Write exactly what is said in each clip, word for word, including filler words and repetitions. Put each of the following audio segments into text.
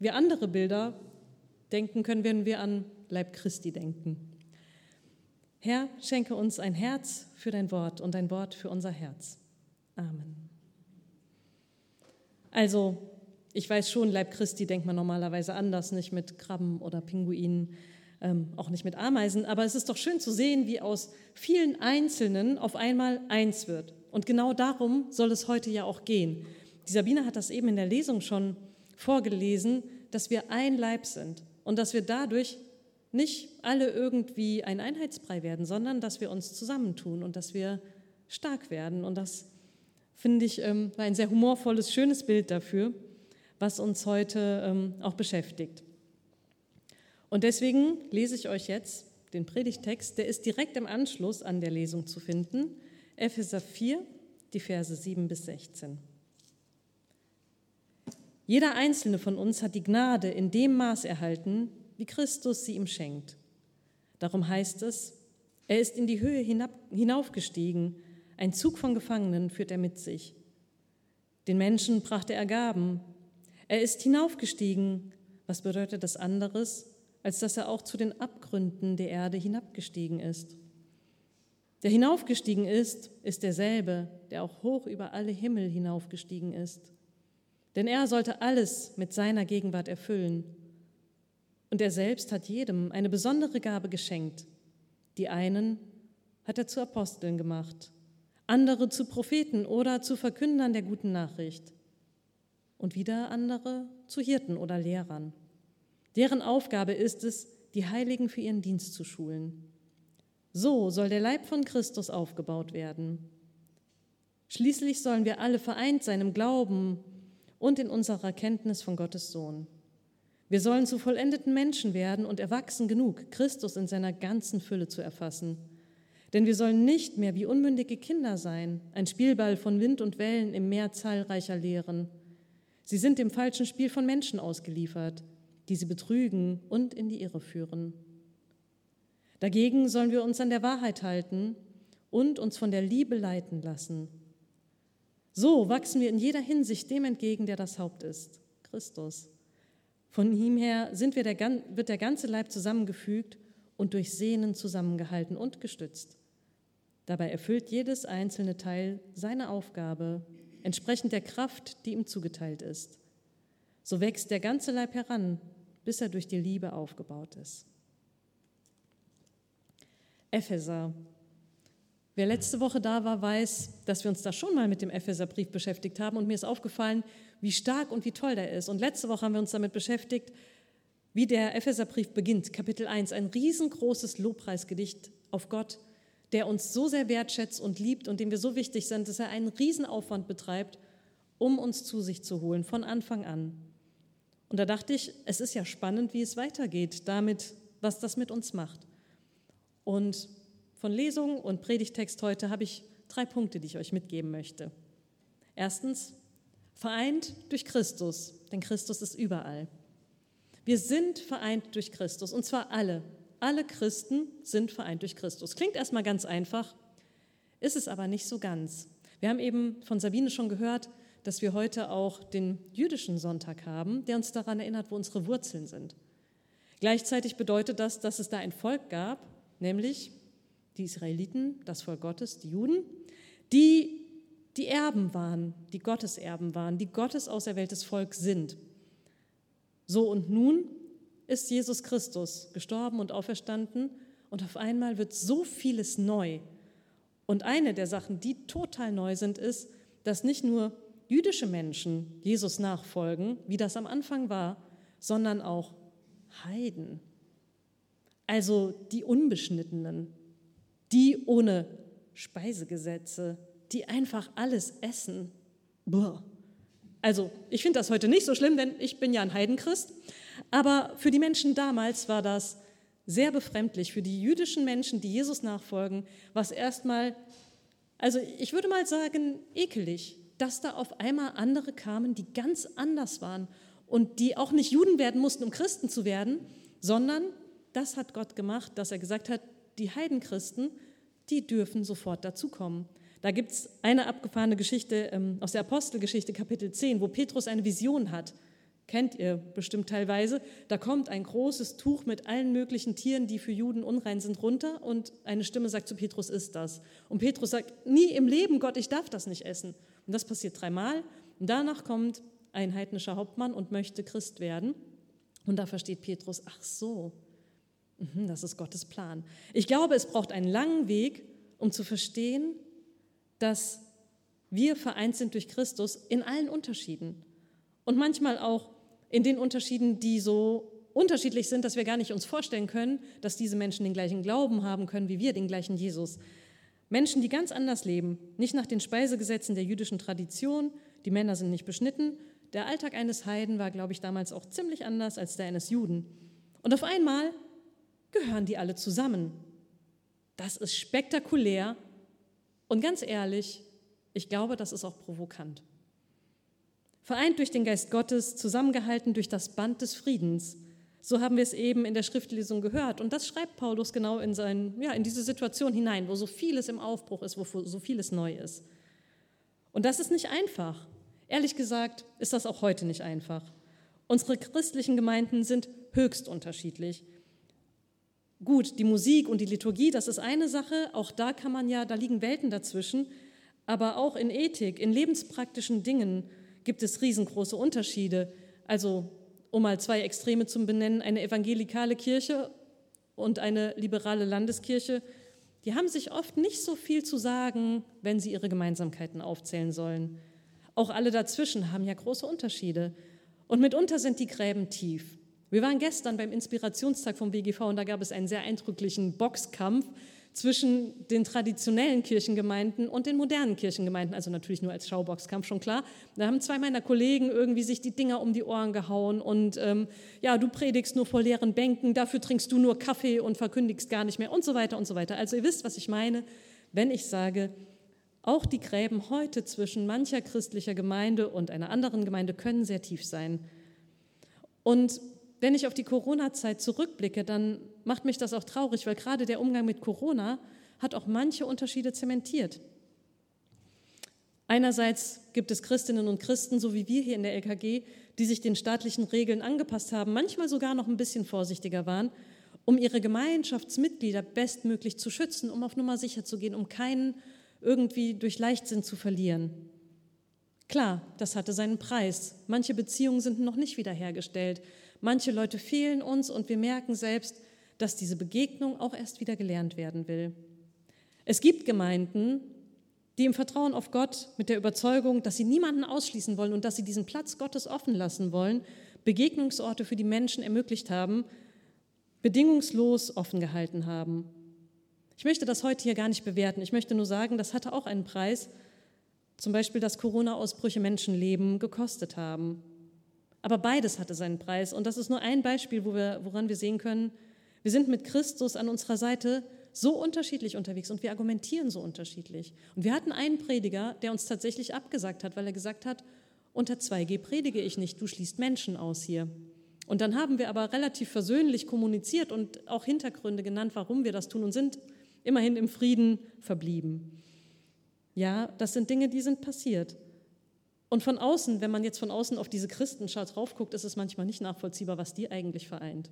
wir andere Bilder denken können, wenn wir an Leib Christi denken. Herr, schenke uns ein Herz für dein Wort und ein Wort für unser Herz. Amen. Also, ich weiß schon, Leib Christi denkt man normalerweise anders, nicht mit Krabben oder Pinguinen, ähm, auch nicht mit Ameisen, aber es ist doch schön zu sehen, wie aus vielen Einzelnen auf einmal eins wird. Und genau darum soll es heute ja auch gehen. Die Sabine hat das eben in der Lesung schon vorgelesen, dass wir ein Leib sind und dass wir dadurch nicht alle irgendwie ein Einheitsbrei werden, sondern dass wir uns zusammentun und dass wir stark werden. Und das, finde ich, war ein sehr humorvolles, schönes Bild dafür, was uns heute auch beschäftigt. Und deswegen lese ich euch jetzt den Predigttext, der ist direkt im Anschluss an der Lesung zu finden, Epheser vier, die Verse sieben bis sechzehn. Jeder einzelne von uns hat die Gnade in dem Maß erhalten, wie Christus sie ihm schenkt. Darum heißt es, er ist in die Höhe hinab, hinaufgestiegen, ein Zug von Gefangenen führt er mit sich. Den Menschen brachte er Gaben. Er ist hinaufgestiegen. Was bedeutet das anderes, als dass er auch zu den Abgründen der Erde hinabgestiegen ist? Der hinaufgestiegen ist, ist derselbe, der auch hoch über alle Himmel hinaufgestiegen ist. Denn er sollte alles mit seiner Gegenwart erfüllen. Und er selbst hat jedem eine besondere Gabe geschenkt. Die einen hat er zu Aposteln gemacht, andere zu Propheten oder zu Verkündern der guten Nachricht und wieder andere zu Hirten oder Lehrern. Deren Aufgabe ist es, die Heiligen für ihren Dienst zu schulen. So soll der Leib von Christus aufgebaut werden. Schließlich sollen wir alle vereint sein im Glauben und in unserer Kenntnis von Gottes Sohn. Wir sollen zu vollendeten Menschen werden und erwachsen genug, Christus in seiner ganzen Fülle zu erfassen. Denn wir sollen nicht mehr wie unmündige Kinder sein, ein Spielball von Wind und Wellen im Meer zahlreicher Lehren. Sie sind dem falschen Spiel von Menschen ausgeliefert, die sie betrügen und in die Irre führen. Dagegen sollen wir uns an der Wahrheit halten und uns von der Liebe leiten lassen. So wachsen wir in jeder Hinsicht dem entgegen, der das Haupt ist, Christus. Von ihm her sind wir der, wird der ganze Leib zusammengefügt und durch Sehnen zusammengehalten und gestützt. Dabei erfüllt jedes einzelne Teil seine Aufgabe, entsprechend der Kraft, die ihm zugeteilt ist. So wächst der ganze Leib heran, bis er durch die Liebe aufgebaut ist. Epheser. Wer letzte Woche da war, weiß, dass wir uns da schon mal mit dem Epheserbrief beschäftigt haben und mir ist aufgefallen, wie stark und wie toll der ist. Und letzte Woche haben wir uns damit beschäftigt, wie der Epheserbrief beginnt, Kapitel eins, ein riesengroßes Lobpreisgedicht auf Gott, der uns so sehr wertschätzt und liebt und dem wir so wichtig sind, dass er einen Riesenaufwand betreibt, um uns zu sich zu holen, von Anfang an. Und da dachte ich, es ist ja spannend, wie es weitergeht, damit, was das mit uns macht. Und von Lesung und Predigtext heute habe ich drei Punkte, die ich euch mitgeben möchte. Erstens, vereint durch Christus, denn Christus ist überall. Wir sind vereint durch Christus, und zwar alle. Alle Christen sind vereint durch Christus. Klingt erstmal ganz einfach, ist es aber nicht so ganz. Wir haben eben von Sabine schon gehört, dass wir heute auch den jüdischen Sonntag haben, der uns daran erinnert, wo unsere Wurzeln sind. Gleichzeitig bedeutet das, dass es da ein Volk gab, nämlich die Israeliten, das Volk Gottes, die Juden, die die Erben waren, die Gotteserben waren, die Gottes auserwähltes Volk sind. So und nun ist Jesus Christus gestorben und auferstanden und auf einmal wird so vieles neu. Und eine der Sachen, die total neu sind, ist, dass nicht nur jüdische Menschen Jesus nachfolgen, wie das am Anfang war, sondern auch Heiden, also die Unbeschnittenen, die ohne Speisegesetze, die einfach alles essen. Boah. Also ich finde das heute nicht so schlimm, denn ich bin ja ein Heidenchrist, aber für die Menschen damals war das sehr befremdlich, für die jüdischen Menschen, die Jesus nachfolgen, was erstmal, also ich würde mal sagen, ekelig, dass da auf einmal andere kamen, die ganz anders waren und die auch nicht Juden werden mussten, um Christen zu werden, sondern das hat Gott gemacht, dass er gesagt hat, die Heidenchristen, die dürfen sofort dazukommen. Da gibt es eine abgefahrene Geschichte ähm, aus der Apostelgeschichte, Kapitel zehn, wo Petrus eine Vision hat. Kennt ihr bestimmt teilweise. Da kommt ein großes Tuch mit allen möglichen Tieren, die für Juden unrein sind, runter und eine Stimme sagt zu Petrus, isst das. Und Petrus sagt, nie im Leben, Gott, ich darf das nicht essen. Und das passiert dreimal. Und danach kommt ein heidnischer Hauptmann und möchte Christ werden. Und da versteht Petrus, ach so, das ist Gottes Plan. Ich glaube, es braucht einen langen Weg, um zu verstehen, dass wir vereint sind durch Christus in allen Unterschieden. Und manchmal auch in den Unterschieden, die so unterschiedlich sind, dass wir gar nicht uns vorstellen können, dass diese Menschen den gleichen Glauben haben können wie wir, den gleichen Jesus. Menschen, die ganz anders leben, nicht nach den Speisegesetzen der jüdischen Tradition, die Männer sind nicht beschnitten. Der Alltag eines Heiden war, glaube ich, damals auch ziemlich anders als der eines Juden. Und auf einmal gehören die alle zusammen. Das ist spektakulär und ganz ehrlich, ich glaube, das ist auch provokant. Vereint durch den Geist Gottes, zusammengehalten durch das Band des Friedens. So haben wir es eben in der Schriftlesung gehört. Und das schreibt Paulus genau in, seinen, ja, in diese Situation hinein, wo so vieles im Aufbruch ist, wo so vieles neu ist. Und das ist nicht einfach. Ehrlich gesagt ist das auch heute nicht einfach. Unsere christlichen Gemeinden sind höchst unterschiedlich. Gut, die Musik und die Liturgie, das ist eine Sache. Auch da kann man ja, da liegen Welten dazwischen. Aber auch in Ethik, in lebenspraktischen Dingen gibt es riesengroße Unterschiede. Also, um mal zwei Extreme zu benennen, eine evangelikale Kirche und eine liberale Landeskirche, die haben sich oft nicht so viel zu sagen, wenn sie ihre Gemeinsamkeiten aufzählen sollen. Auch alle dazwischen haben ja große Unterschiede. Und mitunter sind die Gräben tief. Wir waren gestern beim Inspirationstag vom W G V und da gab es einen sehr eindrücklichen Boxkampf zwischen den traditionellen Kirchengemeinden und den modernen Kirchengemeinden, also natürlich nur als Schauboxkampf, schon klar. Da haben zwei meiner Kollegen irgendwie sich die Dinger um die Ohren gehauen und ähm, ja, du predigst nur vor leeren Bänken, dafür trinkst du nur Kaffee und verkündigst gar nicht mehr und so weiter und so weiter. Also ihr wisst, was ich meine, wenn ich sage, auch die Gräben heute zwischen mancher christlicher Gemeinde und einer anderen Gemeinde können sehr tief sein. Und wenn ich auf die Corona-Zeit zurückblicke, dann macht mich das auch traurig, weil gerade der Umgang mit Corona hat auch manche Unterschiede zementiert. Einerseits gibt es Christinnen und Christen, so wie wir hier in der L K G, die sich den staatlichen Regeln angepasst haben, manchmal sogar noch ein bisschen vorsichtiger waren, um ihre Gemeinschaftsmitglieder bestmöglich zu schützen, um auf Nummer sicher zu gehen, um keinen irgendwie durch Leichtsinn zu verlieren. Klar, das hatte seinen Preis. Manche Beziehungen sind noch nicht wiederhergestellt. Manche Leute fehlen uns und wir merken selbst, dass diese Begegnung auch erst wieder gelernt werden will. Es gibt Gemeinden, die im Vertrauen auf Gott mit der Überzeugung, dass sie niemanden ausschließen wollen und dass sie diesen Platz Gottes offen lassen wollen, Begegnungsorte für die Menschen ermöglicht haben, bedingungslos offen gehalten haben. Ich möchte das heute hier gar nicht bewerten. Ich möchte nur sagen, das hatte auch einen Preis, zum Beispiel, dass Corona-Ausbrüche Menschenleben gekostet haben. Aber beides hatte seinen Preis. Und das ist nur ein Beispiel, wo wir, woran wir sehen können, wir sind mit Christus an unserer Seite so unterschiedlich unterwegs und wir argumentieren so unterschiedlich. Und wir hatten einen Prediger, der uns tatsächlich abgesagt hat, weil er gesagt hat, unter zwei G predige ich nicht, du schließt Menschen aus hier. Und dann haben wir aber relativ versöhnlich kommuniziert und auch Hintergründe genannt, warum wir das tun und sind immerhin im Frieden verblieben. Ja, das sind Dinge, die sind passiert. Und von außen, wenn man jetzt von außen auf diese Christenschar drauf guckt, ist es manchmal nicht nachvollziehbar, was die eigentlich vereint.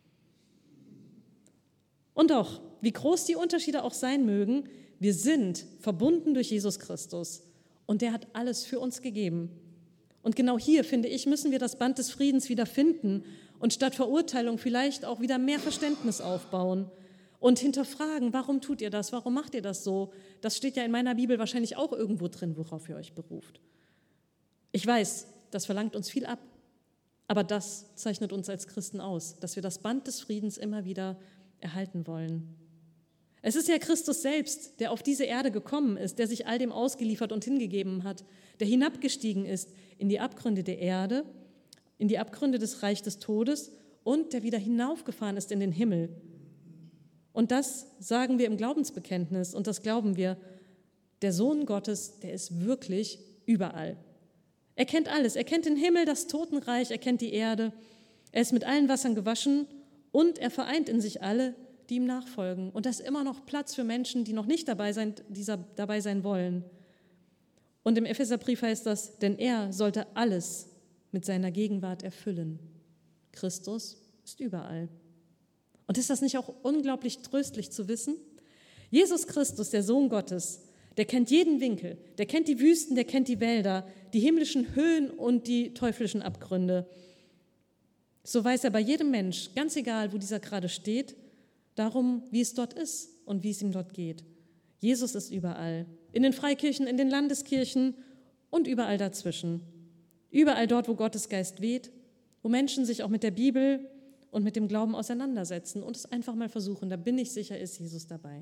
Und doch, wie groß die Unterschiede auch sein mögen, wir sind verbunden durch Jesus Christus und der hat alles für uns gegeben. Und genau hier, finde ich, müssen wir das Band des Friedens wieder finden und statt Verurteilung vielleicht auch wieder mehr Verständnis aufbauen und hinterfragen, warum tut ihr das, warum macht ihr das so? Das steht ja in meiner Bibel wahrscheinlich auch irgendwo drin, worauf ihr euch beruft. Ich weiß, das verlangt uns viel ab, aber das zeichnet uns als Christen aus, dass wir das Band des Friedens immer wieder erhalten wollen. Es ist ja Christus selbst, der auf diese Erde gekommen ist, der sich all dem ausgeliefert und hingegeben hat, der hinabgestiegen ist in die Abgründe der Erde, in die Abgründe des Reichs des Todes und der wieder hinaufgefahren ist in den Himmel. Und das sagen wir im Glaubensbekenntnis und das glauben wir. Der Sohn Gottes, der ist wirklich überall. Er kennt alles, er kennt den Himmel, das Totenreich, er kennt die Erde, er ist mit allen Wassern gewaschen und er vereint in sich alle, die ihm nachfolgen. Und da ist immer noch Platz für Menschen, die noch nicht dabei sein, die dabei sein wollen. Und im Epheserbrief heißt das, denn er sollte alles mit seiner Gegenwart erfüllen. Christus ist überall. Und ist das nicht auch unglaublich tröstlich zu wissen? Jesus Christus, der Sohn Gottes, der kennt jeden Winkel, der kennt die Wüsten, der kennt die Wälder, die himmlischen Höhen und die teuflischen Abgründe. So weiß er bei jedem Mensch, ganz egal, wo dieser gerade steht, darum, wie es dort ist und wie es ihm dort geht. Jesus ist überall, in den Freikirchen, in den Landeskirchen und überall dazwischen. Überall dort, wo Gottes Geist weht, wo Menschen sich auch mit der Bibel und mit dem Glauben auseinandersetzen und es einfach mal versuchen. Da bin ich sicher, ist Jesus dabei.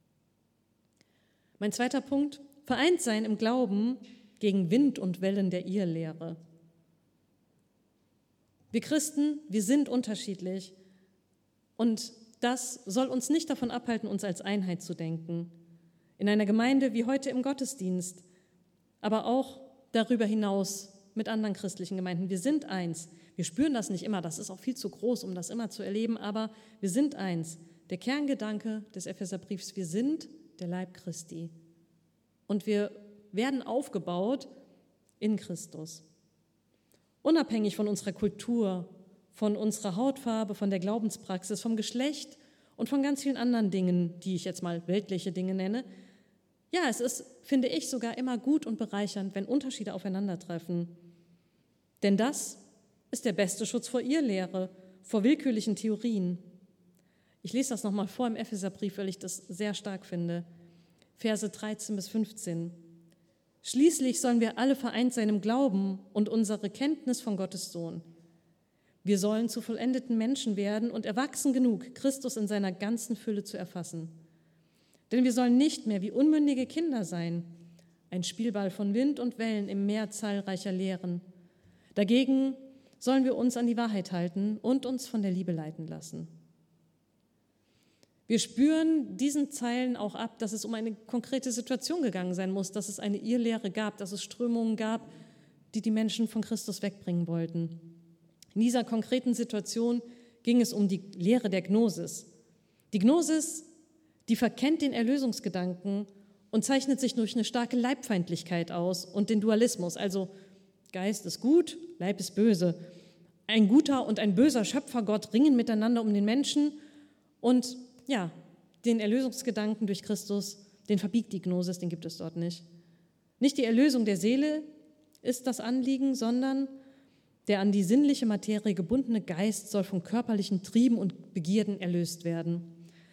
Mein zweiter Punkt, vereint sein im Glauben gegen Wind und Wellen der Irrlehre. Wir Christen, wir sind unterschiedlich und das soll uns nicht davon abhalten, uns als Einheit zu denken. In einer Gemeinde wie heute im Gottesdienst, aber auch darüber hinaus mit anderen christlichen Gemeinden. Wir sind eins. Wir spüren das nicht immer, das ist auch viel zu groß, um das immer zu erleben, aber wir sind eins. Der Kerngedanke des Epheserbriefs, wir sind der Leib Christi. Und wir werden aufgebaut in Christus. Unabhängig von unserer Kultur, von unserer Hautfarbe, von der Glaubenspraxis, vom Geschlecht und von ganz vielen anderen Dingen, die ich jetzt mal weltliche Dinge nenne. Ja, es ist, finde ich, sogar immer gut und bereichernd, wenn Unterschiede aufeinandertreffen. Denn das ist der beste Schutz vor Irrlehre, vor willkürlichen Theorien. Ich lese das nochmal vor im Epheserbrief, weil ich das sehr stark finde. Verse dreizehn bis fünfzehn. Schließlich sollen wir alle vereint sein im Glauben und unsere Kenntnis von Gottes Sohn. Wir sollen zu vollendeten Menschen werden und erwachsen genug, Christus in seiner ganzen Fülle zu erfassen. Denn wir sollen nicht mehr wie unmündige Kinder sein, ein Spielball von Wind und Wellen im Meer zahlreicher Lehren. Dagegen sollen wir uns an die Wahrheit halten und uns von der Liebe leiten lassen. Wir spüren diesen Zeilen auch ab, dass es um eine konkrete Situation gegangen sein muss, dass es eine Irrlehre gab, dass es Strömungen gab, die die Menschen von Christus wegbringen wollten. In dieser konkreten Situation ging es um die Lehre der Gnosis. Die Gnosis, die verkennt den Erlösungsgedanken und zeichnet sich durch eine starke Leibfeindlichkeit aus und den Dualismus, also Geist ist gut, Leib ist böse. Ein guter und ein böser Schöpfergott ringen miteinander um den Menschen und ja, den Erlösungsgedanken durch Christus, den verbiegt die Gnosis, den gibt es dort nicht. Nicht die Erlösung der Seele ist das Anliegen, sondern der an die sinnliche Materie gebundene Geist soll von körperlichen Trieben und Begierden erlöst werden.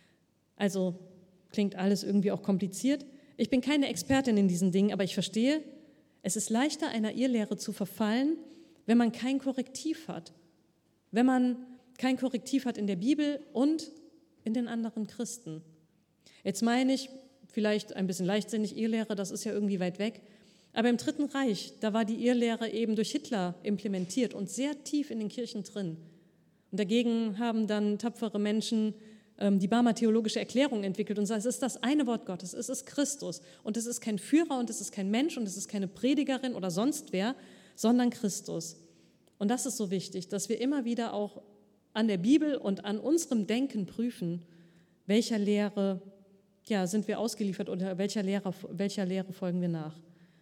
Also klingt alles irgendwie auch kompliziert. Ich bin keine Expertin in diesen Dingen, aber ich verstehe, es ist leichter, einer Irrlehre zu verfallen, wenn man kein Korrektiv hat. Wenn man kein Korrektiv hat in der Bibel und in den anderen Christen. Jetzt meine ich, vielleicht ein bisschen leichtsinnig, Irrlehre, das ist ja irgendwie weit weg, aber im Dritten Reich, da war die Irrlehre eben durch Hitler implementiert und sehr tief in den Kirchen drin. Und dagegen haben dann tapfere Menschen ähm, die Barmer theologische Erklärung entwickelt und sagen, es ist das eine Wort Gottes, es ist Christus und es ist kein Führer und es ist kein Mensch und es ist keine Predigerin oder sonst wer, sondern Christus. Und das ist so wichtig, dass wir immer wieder auch an der Bibel und an unserem Denken prüfen, welcher Lehre ja, sind wir ausgeliefert oder welcher Lehre, welcher Lehre folgen wir nach.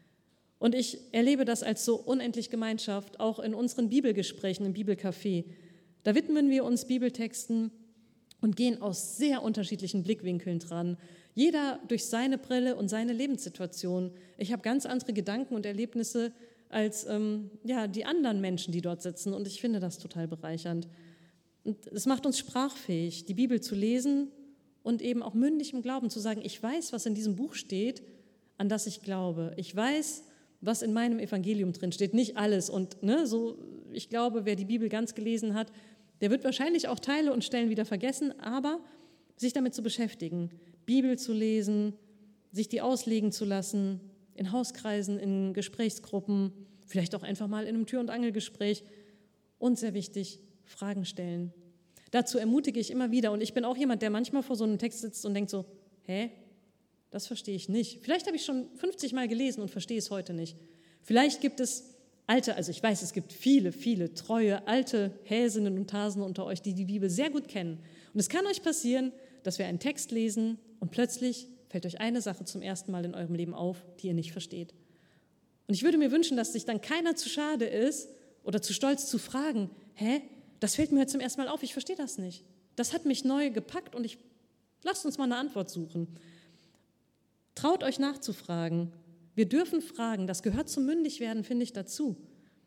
Und ich erlebe das als so unendlich Gemeinschaft, auch in unseren Bibelgesprächen im Bibelcafé. Da widmen wir uns Bibeltexten und gehen aus sehr unterschiedlichen Blickwinkeln dran. Jeder durch seine Brille und seine Lebenssituation. Ich habe ganz andere Gedanken und Erlebnisse als ähm, ja, die anderen Menschen, die dort sitzen. Und ich finde das total bereichernd. Und es macht uns sprachfähig, die Bibel zu lesen und eben auch mündig im Glauben zu sagen, ich weiß, was in diesem Buch steht, an das ich glaube. Ich weiß, was in meinem Evangelium drin steht. Nicht alles. Und ne, so, ich glaube, wer die Bibel ganz gelesen hat, der wird wahrscheinlich auch Teile und Stellen wieder vergessen, aber sich damit zu beschäftigen, Bibel zu lesen, sich die auslegen zu lassen, in Hauskreisen, in Gesprächsgruppen, vielleicht auch einfach mal in einem Tür- und Angelgespräch und sehr wichtig, Fragen stellen. Dazu ermutige ich immer wieder und ich bin auch jemand, der manchmal vor so einem Text sitzt und denkt so, hä, das verstehe ich nicht. Vielleicht habe ich schon fünfzig Mal gelesen und verstehe es heute nicht. Vielleicht gibt es alte, also ich weiß, es gibt viele, viele treue, alte Häsinnen und Hasen unter euch, die die Bibel sehr gut kennen. Und es kann euch passieren, dass wir einen Text lesen und plötzlich fällt euch eine Sache zum ersten Mal in eurem Leben auf, die ihr nicht versteht. Und ich würde mir wünschen, dass sich dann keiner zu schade ist, oder zu stolz zu fragen, hä, das fällt mir jetzt zum ersten Mal auf, ich verstehe das nicht. Das hat mich neu gepackt und ich, lasst uns mal eine Antwort suchen. Traut euch nachzufragen. Wir dürfen fragen, das gehört zum Mündigwerden, finde ich, dazu.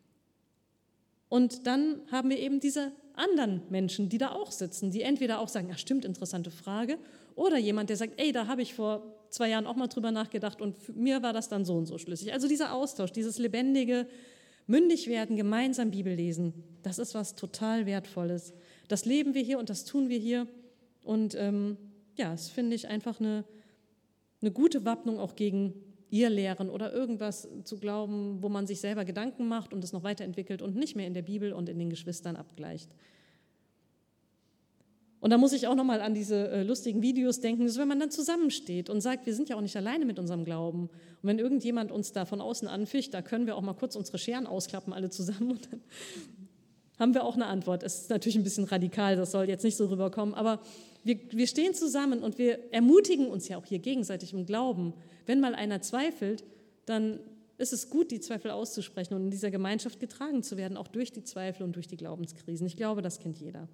Und dann haben wir eben diese anderen Menschen, die da auch sitzen, die entweder auch sagen, ja stimmt, interessante Frage, oder jemand, der sagt, ey, da habe ich vor zwei Jahren auch mal drüber nachgedacht und für mir war das dann so und so schlüssig. Also dieser Austausch, dieses lebendige Mündigwerden, gemeinsam Bibel lesen, das ist was total Wertvolles. Das leben wir hier und das tun wir hier und ähm, ja, das finde ich einfach eine, eine gute Wappnung auch gegen Irrlehren oder irgendwas zu glauben, wo man sich selber Gedanken macht und es noch weiterentwickelt und nicht mehr in der Bibel und in den Geschwistern abgleicht. Und da muss ich auch nochmal an diese äh, lustigen Videos denken, dass wenn man dann zusammensteht und sagt, wir sind ja auch nicht alleine mit unserem Glauben. Und wenn irgendjemand uns da von außen anficht, da können wir auch mal kurz unsere Scheren ausklappen, alle zusammen. Und dann haben wir auch eine Antwort. Es ist natürlich ein bisschen radikal, das soll jetzt nicht so rüberkommen, aber wir, wir stehen zusammen und wir ermutigen uns ja auch hier gegenseitig im Glauben. Wenn mal einer zweifelt, dann ist es gut, die Zweifel auszusprechen und in dieser Gemeinschaft getragen zu werden, auch durch die Zweifel und durch die Glaubenskrisen. Ich glaube, das kennt jeder.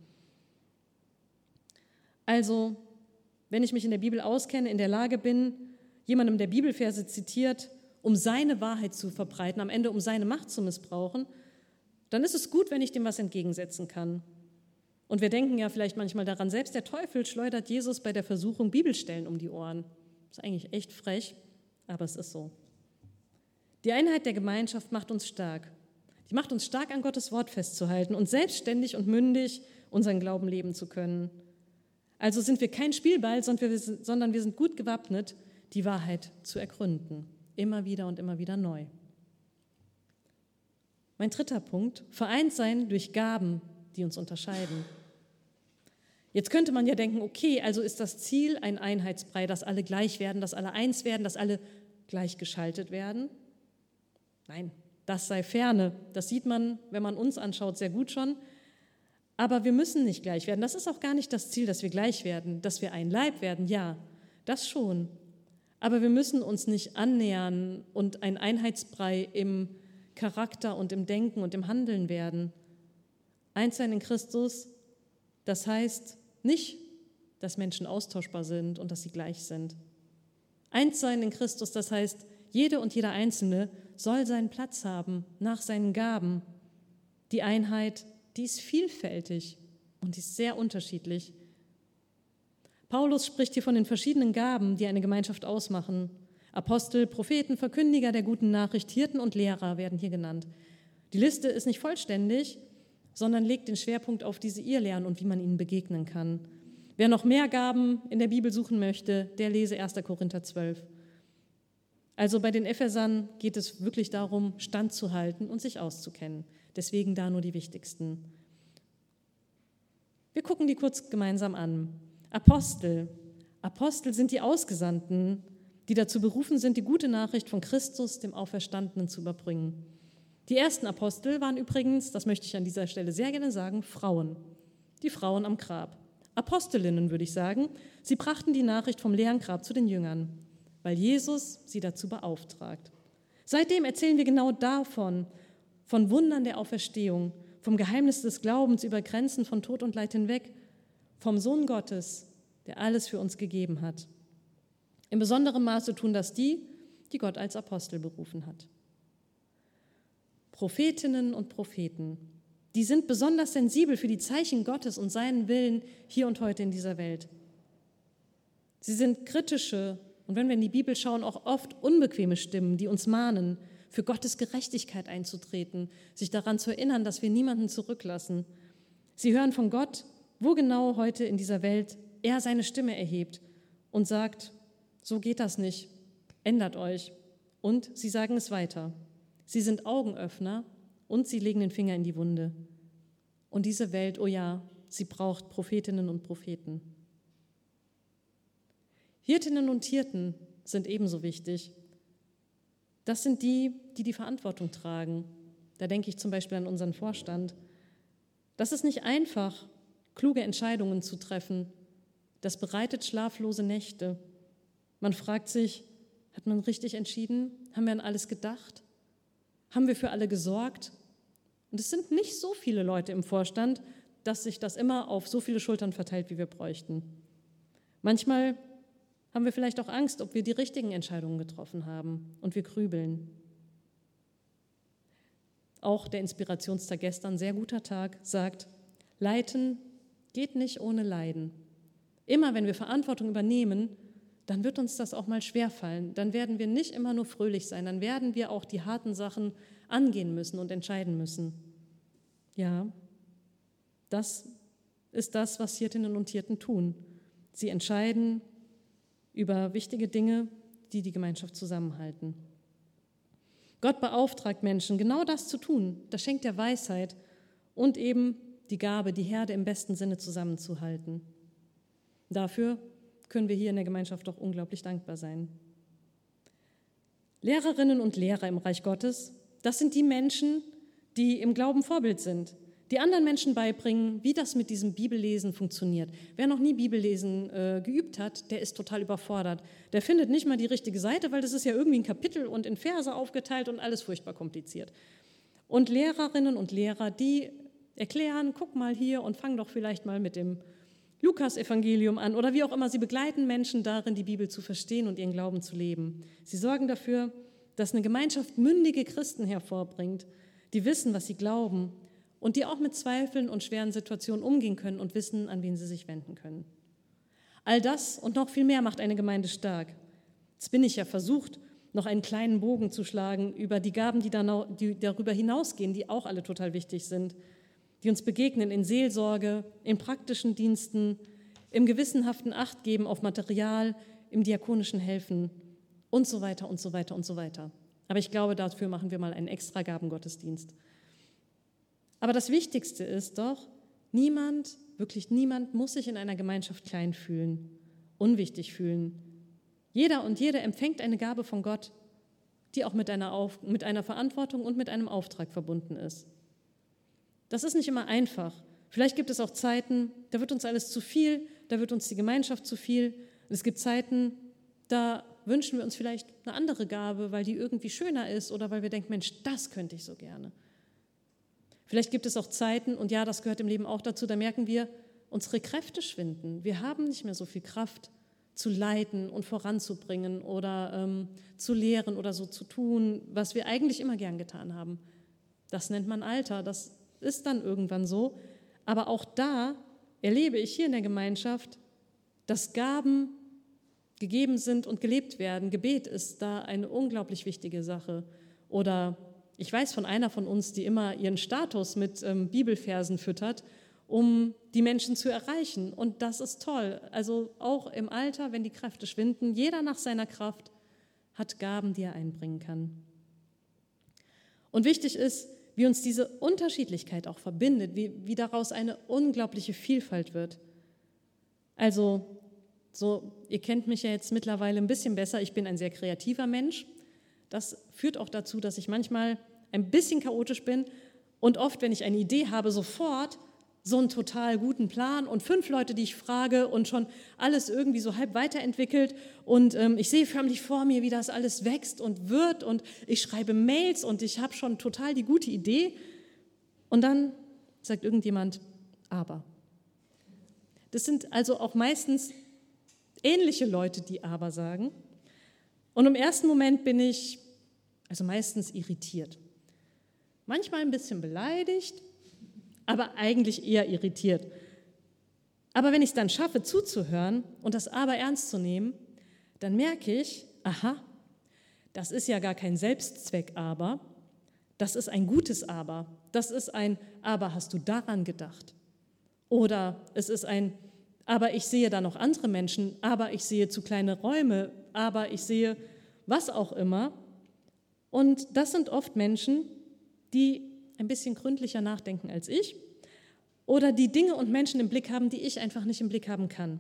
Also, wenn ich mich in der Bibel auskenne, in der Lage bin, jemandem der Bibelverse zitiert, um seine Wahrheit zu verbreiten, am Ende um seine Macht zu missbrauchen, dann ist es gut, wenn ich dem was entgegensetzen kann. Und wir denken ja vielleicht manchmal daran, selbst der Teufel schleudert Jesus bei der Versuchung Bibelstellen um die Ohren. Das ist eigentlich echt frech, aber es ist so. Die Einheit der Gemeinschaft macht uns stark. Die macht uns stark, an Gottes Wort festzuhalten und selbstständig und mündig unseren Glauben leben zu können. Also sind wir kein Spielball, sondern wir sind gut gewappnet, die Wahrheit zu ergründen. Immer wieder und immer wieder neu. Mein dritter Punkt, vereint sein durch Gaben, die uns unterscheiden. Jetzt könnte man ja denken, okay, also ist das Ziel ein Einheitsbrei, dass alle gleich werden, dass alle eins werden, dass alle gleichgeschaltet werden? Nein, das sei ferne. Das sieht man, wenn man uns anschaut, sehr gut schon. Aber wir müssen nicht gleich werden. Das ist auch gar nicht das Ziel, dass wir gleich werden, dass wir ein Leib werden, ja, das schon. Aber wir müssen uns nicht annähern und ein Einheitsbrei im Charakter und im Denken und im Handeln werden. Eins sein in Christus, das heißt nicht, dass Menschen austauschbar sind und dass sie gleich sind. Eins sein in Christus, das heißt, jede und jeder Einzelne soll seinen Platz haben nach seinen Gaben. Die Einheit, die ist vielfältig und die ist sehr unterschiedlich. Paulus spricht hier von den verschiedenen Gaben, die eine Gemeinschaft ausmachen. Apostel, Propheten, Verkündiger der guten Nachricht, Hirten und Lehrer werden hier genannt. Die Liste ist nicht vollständig, sondern legt den Schwerpunkt auf diese Irrlehren und wie man ihnen begegnen kann. Wer noch mehr Gaben in der Bibel suchen möchte, der lese erster Korinther zwölf. Also bei den Ephesern geht es wirklich darum, standzuhalten und sich auszukennen. Deswegen da nur die wichtigsten. Wir gucken die kurz gemeinsam an. Apostel. Apostel sind die Ausgesandten, die dazu berufen sind, die gute Nachricht von Christus, dem Auferstandenen, zu überbringen. Die ersten Apostel waren übrigens, das möchte ich an dieser Stelle sehr gerne sagen, Frauen. Die Frauen am Grab. Apostelinnen, würde ich sagen. Sie brachten die Nachricht vom leeren Grab zu den Jüngern, weil Jesus sie dazu beauftragt. Seitdem erzählen wir genau davon, von Wundern der Auferstehung, vom Geheimnis des Glaubens über Grenzen von Tod und Leid hinweg, vom Sohn Gottes, der alles für uns gegeben hat. In besonderem Maße tun das die, die Gott als Apostel berufen hat. Prophetinnen und Propheten, die sind besonders sensibel für die Zeichen Gottes und seinen Willen hier und heute in dieser Welt. Sie sind kritische und wenn wir in die Bibel schauen, auch oft unbequeme Stimmen, die uns mahnen, für Gottes Gerechtigkeit einzutreten, sich daran zu erinnern, dass wir niemanden zurücklassen. Sie hören von Gott, wo genau heute in dieser Welt er seine Stimme erhebt und sagt, so geht das nicht, ändert euch. Und sie sagen es weiter. Sie sind Augenöffner und sie legen den Finger in die Wunde. Und diese Welt, oh ja, sie braucht Prophetinnen und Propheten. Hirtinnen und Hirten sind ebenso wichtig. Das sind die, die die Verantwortung tragen. Da denke ich zum Beispiel an unseren Vorstand. Das ist nicht einfach, kluge Entscheidungen zu treffen. Das bereitet schlaflose Nächte. Man fragt sich, hat man richtig entschieden? Haben wir an alles gedacht? Haben wir für alle gesorgt? Und es sind nicht so viele Leute im Vorstand, dass sich das immer auf so viele Schultern verteilt, wie wir bräuchten. Manchmal haben wir vielleicht auch Angst, ob wir die richtigen Entscheidungen getroffen haben und wir grübeln. Auch der Inspirationstag gestern, sehr guter Tag, sagt, Leiten geht nicht ohne Leiden. Immer wenn wir Verantwortung übernehmen, dann wird uns das auch mal schwerfallen. Dann werden wir nicht immer nur fröhlich sein, dann werden wir auch die harten Sachen angehen müssen und entscheiden müssen. Ja, das ist das, was Hirtinnen und Hirten tun. Sie entscheiden über wichtige Dinge, die die Gemeinschaft zusammenhalten. Gott beauftragt Menschen, genau das zu tun. Das schenkt er Weisheit und eben die Gabe, die Herde im besten Sinne zusammenzuhalten. Dafür können wir hier in der Gemeinschaft doch unglaublich dankbar sein. Lehrerinnen und Lehrer im Reich Gottes, das sind die Menschen, die im Glauben Vorbild sind, die anderen Menschen beibringen, wie das mit diesem Bibellesen funktioniert. Wer noch nie Bibellesen äh, geübt hat, der ist total überfordert. Der findet nicht mal die richtige Seite, weil das ist ja irgendwie ein Kapitel und in Verse aufgeteilt und alles furchtbar kompliziert. Und Lehrerinnen und Lehrer, die erklären, guck mal hier und fang doch vielleicht mal mit dem Lukas-Evangelium an oder wie auch immer. Sie begleiten Menschen darin, die Bibel zu verstehen und ihren Glauben zu leben. Sie sorgen dafür, dass eine Gemeinschaft mündige Christen hervorbringt, die wissen, was sie glauben und die auch mit Zweifeln und schweren Situationen umgehen können und wissen, an wen sie sich wenden können. All das und noch viel mehr macht eine Gemeinde stark. Jetzt bin ich ja versucht, noch einen kleinen Bogen zu schlagen über die Gaben, die, da, die darüber hinausgehen, die auch alle total wichtig sind, die uns begegnen in Seelsorge, in praktischen Diensten, im gewissenhaften Achtgeben auf Material, im diakonischen Helfen und so weiter und so weiter und so weiter. Aber ich glaube, dafür machen wir mal einen extra Gabengottesdienst. Aber das Wichtigste ist doch, niemand, wirklich niemand muss sich in einer Gemeinschaft klein fühlen, unwichtig fühlen. Jeder und jede empfängt eine Gabe von Gott, die auch mit einer, Auf, mit einer Verantwortung und mit einem Auftrag verbunden ist. Das ist nicht immer einfach. Vielleicht gibt es auch Zeiten, da wird uns alles zu viel, da wird uns die Gemeinschaft zu viel. Es gibt Zeiten, da wünschen wir uns vielleicht eine andere Gabe, weil die irgendwie schöner ist oder weil wir denken, Mensch, das könnte ich so gerne. Vielleicht gibt es auch Zeiten, und ja, das gehört im Leben auch dazu, da merken wir, unsere Kräfte schwinden. Wir haben nicht mehr so viel Kraft zu leiten und voranzubringen oder ähm, zu lehren oder so zu tun, was wir eigentlich immer gern getan haben. Das nennt man Alter, das ist dann irgendwann so. Aber auch da erlebe ich hier in der Gemeinschaft, dass Gaben gegeben sind und gelebt werden. Gebet ist da eine unglaublich wichtige Sache. Oder ich weiß von einer von uns, die immer ihren Status mit ähm, Bibelversen füttert, um die Menschen zu erreichen. Und das ist toll. Also auch im Alter, wenn die Kräfte schwinden, jeder nach seiner Kraft hat Gaben, die er einbringen kann. Und wichtig ist, wie uns diese Unterschiedlichkeit auch verbindet, wie, wie daraus eine unglaubliche Vielfalt wird. Also, so, ihr kennt mich ja jetzt mittlerweile ein bisschen besser, ich bin ein sehr kreativer Mensch. Das führt auch dazu, dass ich manchmal ein bisschen chaotisch bin und oft, wenn ich eine Idee habe, sofort so einen total guten Plan und fünf Leute, die ich frage und schon alles irgendwie so halb weiterentwickelt und ähm, ich sehe förmlich vor mir, wie das alles wächst und wird und ich schreibe Mails und ich habe schon total die gute Idee und dann sagt irgendjemand, aber. Das sind also auch meistens ähnliche Leute, die aber sagen und im ersten Moment bin ich also meistens irritiert, manchmal ein bisschen beleidigt, aber eigentlich eher irritiert. Aber wenn ich es dann schaffe, zuzuhören und das Aber ernst zu nehmen, dann merke ich, aha, das ist ja gar kein Selbstzweck-Aber, das ist ein gutes Aber. Das ist ein Aber, hast du daran gedacht? Oder es ist ein Aber, ich sehe da noch andere Menschen, aber ich sehe zu kleine Räume, aber ich sehe was auch immer. Und das sind oft Menschen, die ein bisschen gründlicher nachdenken als ich oder die Dinge und Menschen im Blick haben, die ich einfach nicht im Blick haben kann.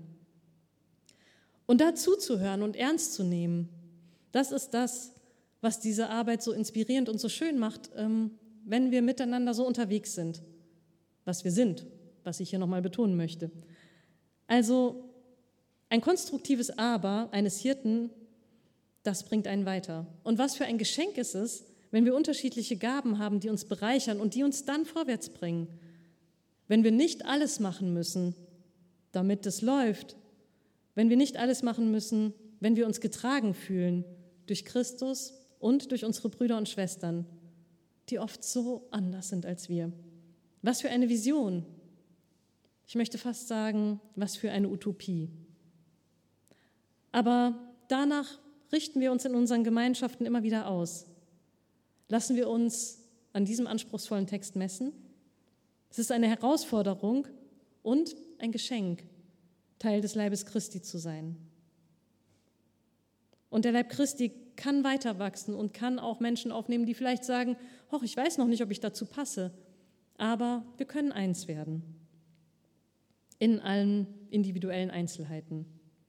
Und da zuzuhören und ernst zu nehmen, das ist das, was diese Arbeit so inspirierend und so schön macht, wenn wir miteinander so unterwegs sind, was wir sind, was ich hier nochmal betonen möchte. Also ein konstruktives Aber eines Hirten, das bringt einen weiter. Und was für ein Geschenk ist es, wenn wir unterschiedliche Gaben haben, die uns bereichern und die uns dann vorwärts bringen, wenn wir nicht alles machen müssen, damit es läuft, wenn wir nicht alles machen müssen, wenn wir uns getragen fühlen durch Christus und durch unsere Brüder und Schwestern, die oft so anders sind als wir. Was für eine Vision! Ich möchte fast sagen, was für eine Utopie. Aber danach richten wir uns in unseren Gemeinschaften immer wieder aus. Lassen wir uns an diesem anspruchsvollen Text messen? Es ist eine Herausforderung und ein Geschenk, Teil des Leibes Christi zu sein. Und der Leib Christi kann weiter wachsen und kann auch Menschen aufnehmen, die vielleicht sagen, hoch, ich weiß noch nicht, ob ich dazu passe, aber wir können eins werden, in allen individuellen Einzelheiten.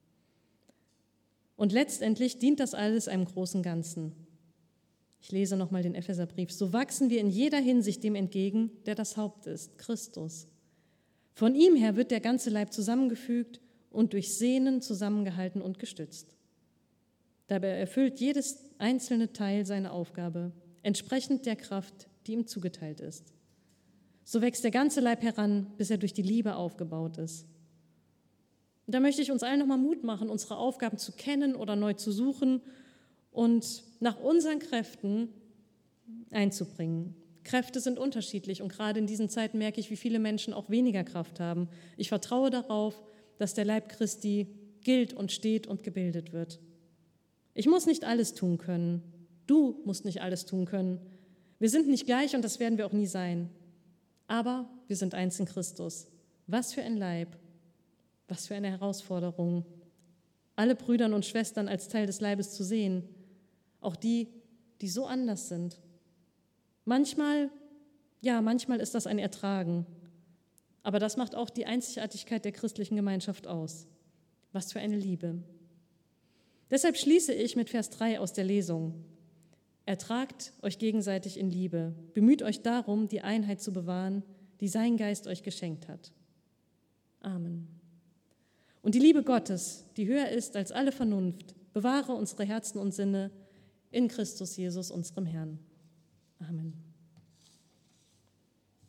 Und letztendlich dient das alles einem großen Ganzen. Ich lese nochmal den Epheserbrief. So wachsen wir in jeder Hinsicht dem entgegen, der das Haupt ist, Christus. Von ihm her wird der ganze Leib zusammengefügt und durch Sehnen zusammengehalten und gestützt. Dabei erfüllt jedes einzelne Teil seine Aufgabe, entsprechend der Kraft, die ihm zugeteilt ist. So wächst der ganze Leib heran, bis er durch die Liebe aufgebaut ist. Und da möchte ich uns allen nochmal Mut machen, unsere Aufgaben zu kennen oder neu zu suchen und nach unseren Kräften einzubringen. Kräfte sind unterschiedlich und gerade in diesen Zeiten merke ich, wie viele Menschen auch weniger Kraft haben. Ich vertraue darauf, dass der Leib Christi gilt und steht und gebildet wird. Ich muss nicht alles tun können. Du musst nicht alles tun können. Wir sind nicht gleich und das werden wir auch nie sein. Aber wir sind eins in Christus. Was für ein Leib, was für eine Herausforderung, alle Brüder und Schwestern als Teil des Leibes zu sehen, auch die, die so anders sind. Manchmal, ja, manchmal ist das ein Ertragen, aber das macht auch die Einzigartigkeit der christlichen Gemeinschaft aus. Was für eine Liebe. Deshalb schließe ich mit Vers drei aus der Lesung. Ertragt euch gegenseitig in Liebe, bemüht euch darum, die Einheit zu bewahren, die sein Geist euch geschenkt hat. Amen. Und die Liebe Gottes, die höher ist als alle Vernunft, bewahre unsere Herzen und Sinne in Christus Jesus, unserem Herrn. Amen.